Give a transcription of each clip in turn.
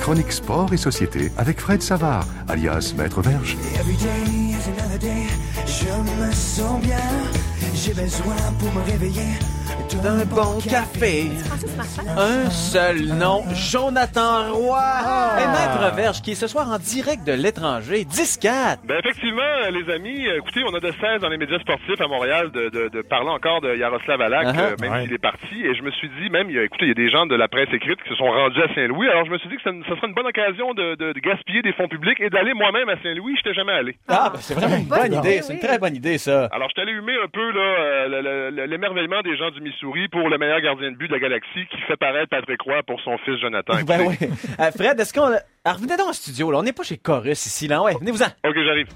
chronique sport et société avec Fred Savard, alias Maître Verge. Je me sens bien, j'ai besoin pour me réveiller d'un bon café. Un seul nom, Jonathan Roy. Et Maître Verge qui est ce soir en direct de l'étranger, 10-4. Ben effectivement, les amis, écoutez, on a de cesse dans les médias sportifs à Montréal de parler encore de Yaroslav Halak, même s'il est parti. Et je me suis dit, même, il y a des gens de la presse écrite qui se sont rendus à Saint-Louis. Alors je me suis dit que ça serait une bonne occasion de gaspiller des fonds publics et d'aller moi-même à Saint-Louis. Je n'étais jamais allé. C'est vraiment une bonne idée. C'est une très bonne idée, ça. Alors je suis allé humer un peu là, l'émerveillement des gens du Missouri pour le meilleur gardien de but de la galaxie qui fait paraître Patrick Roy pour son fils Jonathan. Ben oui. Fred, est-ce qu'on... Alors, revenez donc en studio, là. On n'est pas chez Chorus ici, là. Ouais, venez-vous-en. OK, j'arrive.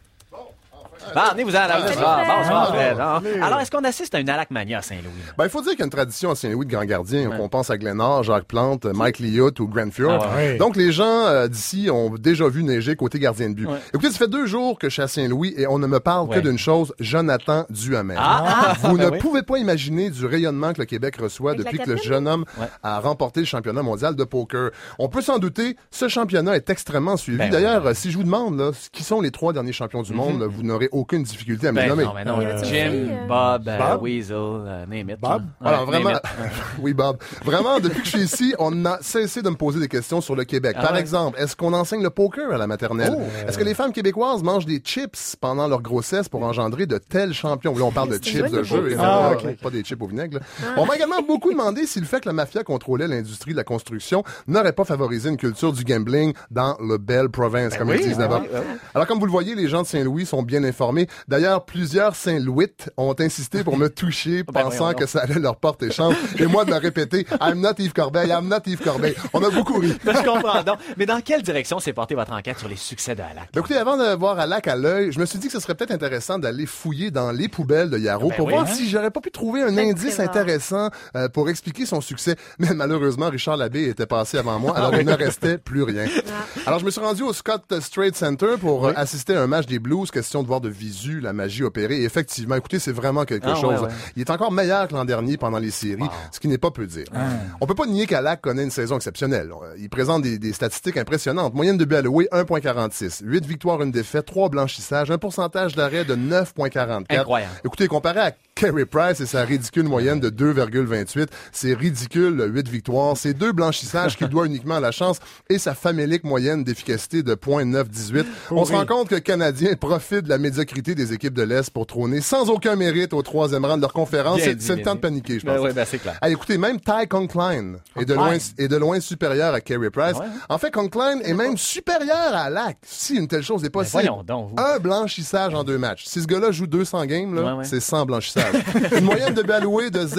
Venez-vous-en, là. Bonsoir, Fred. Alors, est-ce qu'on assiste à une Halak-mania à Saint-Louis? Ben, il faut dire qu'il y a une tradition à Saint-Louis de grands gardiens. On pense à Glenard, Jacques Plante, Mike Liut ou Grant Fuhr. Donc, les gens d'ici ont déjà vu neiger côté gardien de but. Écoutez, ça fait 2 jours que je suis à Saint-Louis et on ne me parle que d'une chose, Jonathan Duhamel. Vous ne pouvez pas imaginer du rayonnement que le Québec reçoit depuis que le jeune homme a remporté le championnat mondial de poker. On peut s'en douter, ce championnat est extrêmement suivi. D'ailleurs, si je vous demande là, qui sont les 3 derniers champions du monde, là, vous n'aurez aucune difficulté à me nommer. Non. Jim, Bob, Weasel, name it. Bob? Alors vraiment, oui Bob. Vraiment, depuis que je suis ici, on n'a cessé de me poser des questions sur le Québec. Par exemple, est-ce qu'on enseigne le poker à la maternelle? Est-ce que les femmes québécoises mangent des chips pendant leur grossesse pour engendrer de tels champions? Là, on parle de chips de jeu, pas des chips au vinaigre. On m'a également beaucoup demandé si le fait que la mafia contrôlait l'industrie de la construction n'aurait pas favorisé une culture du gambling dans le belle province, comme ils disent là-bas. Alors, comme vous le voyez, les gens de Saint-Louis sont bien informés. D'ailleurs, plusieurs Saint-Louis ont insisté pour me toucher, pensant que ça allait leur porter chance. Et moi, de me répéter, I'm not Yves Corbeil, I'm not Yves Corbeil. On a beaucoup ri. Je comprends donc. Mais dans quelle direction s'est portée votre enquête sur les succès de Halak? Écoutez, avant de voir Halak à l'œil, je me suis dit que ce serait peut-être intéressant d'aller fouiller dans les poubelles de Yaro pour voir si j'aurais pas pu trouver un indice intéressant pour expliquer son succès. Mais malheureusement, Richard Labbé était passé avant moi, alors il ne restait plus rien. Alors, je me suis rendu au Scott Strait Center pour assister à un match des Blues, question de voir de visu la magie opérer. Et effectivement, écoutez, c'est vraiment quelque chose. Il est encore meilleur que l'an dernier pendant les séries, ce qui n'est pas peu dire. On peut pas nier qu'Halak connaît une saison exceptionnelle. Il présente des statistiques impressionnantes. Moyenne de buts alloués, 1,46. 8 victoires, 1 défaite, 3 blanchissages, un pourcentage d'arrêt de 9,44. Incroyable. Écoutez, comparé à Carey Price et sa ridicule moyenne de 2,28, c'est ridicule, 8 victoires. C'est 2 blanchissages qu'il doit uniquement à la chance et sa famélique moyenne d'efficacité de 0,918. On se rend compte que le Canadien profite de la médiocrité des équipes de l'Est pour trôner sans aucun mérite au 3e rang de leur conférence. C'est le temps de paniquer, je pense. C'est clair. Écoutez, même Ty Conklin est de loin supérieur à Carey Price. En fait, Conklin est même supérieur à Halak. Si une telle chose est possible. Voyons donc, un blanchissage en 2 matchs. Si ce gars-là joue 200 games, là, c'est 100 blanchissages. Une moyenne de buts alloués de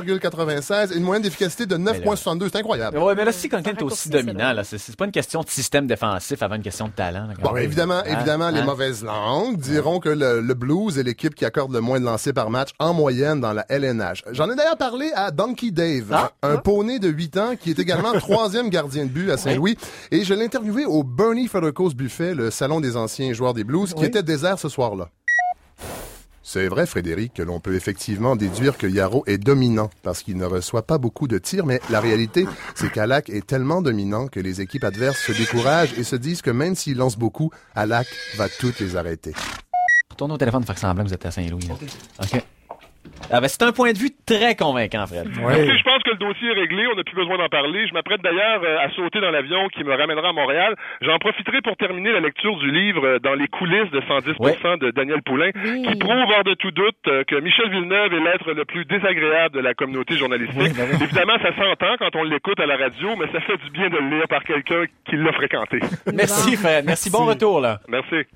0,96 et une moyenne d'efficacité de 9,62. C'est incroyable. Oui, mais là, si Conklin est aussi dominant, là, c'est pas une question de système défensif avant une question de talent. Là, bon, évidemment, les mauvaises langues diront que le Blues est l'équipe qui accorde le moins de lancers par match en moyenne dans la LNH. J'en ai d'ailleurs parlé à Donkey Dave, un poney de 8 ans qui est également 3e gardien de but à Saint-Louis. Et je l'ai interviewé au Bernie Federco's Buffet, le salon des anciens joueurs des Blues, qui était désert ce soir-là. C'est vrai, Frédéric, que l'on peut effectivement déduire que Yaro est dominant parce qu'il ne reçoit pas beaucoup de tirs, mais la réalité, c'est qu'Halak est tellement dominant que les équipes adverses se découragent et se disent que même s'il lance beaucoup, Halak va toutes les arrêter. Retournez au téléphone, faire semblant que vous êtes à Saint-Louis. OK. C'est un point de vue très convaincant, Fred. Je pense que le dossier est réglé, on n'a plus besoin d'en parler. Je m'apprête d'ailleurs à sauter dans l'avion qui me ramènera à Montréal. J'en profiterai pour terminer la lecture du livre Dans les coulisses de 110% de Daniel Poulain, qui prouve hors de tout doute que Michel Villeneuve est l'être le plus désagréable de la communauté journalistique. Évidemment, ça s'entend quand on l'écoute à la radio, mais ça fait du bien de le lire par quelqu'un qui l'a fréquenté. Merci, Fred. Merci. Bon retour, là. Merci.